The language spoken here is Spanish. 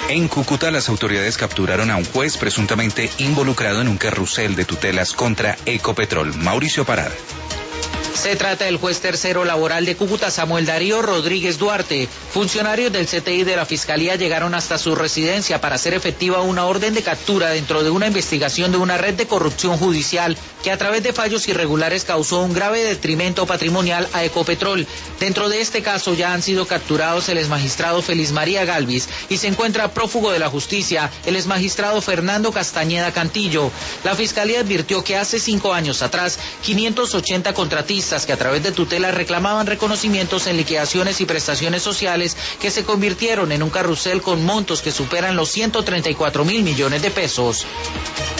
En Cúcuta, las autoridades capturaron a un juez presuntamente involucrado en un carrusel de tutelas contra Ecopetrol. Mauricio Parada. Se trata del juez tercero laboral de Cúcuta, Samuel Darío Rodríguez Duarte. Funcionarios del CTI de la Fiscalía llegaron hasta su residencia para hacer efectiva una orden de captura dentro de una investigación de una red de corrupción judicial que a través de fallos irregulares causó un grave detrimento patrimonial a Ecopetrol. Dentro de este caso ya han sido capturados el exmagistrado Feliz María Galvis y se encuentra prófugo de la justicia el exmagistrado Fernando Castañeda Cantillo. La Fiscalía advirtió que hace 5 años atrás 580 contratistas que a través de tutelas reclamaban reconocimientos en liquidaciones y prestaciones sociales que se convirtieron en un carrusel con montos que superan los 134.000 millones de pesos.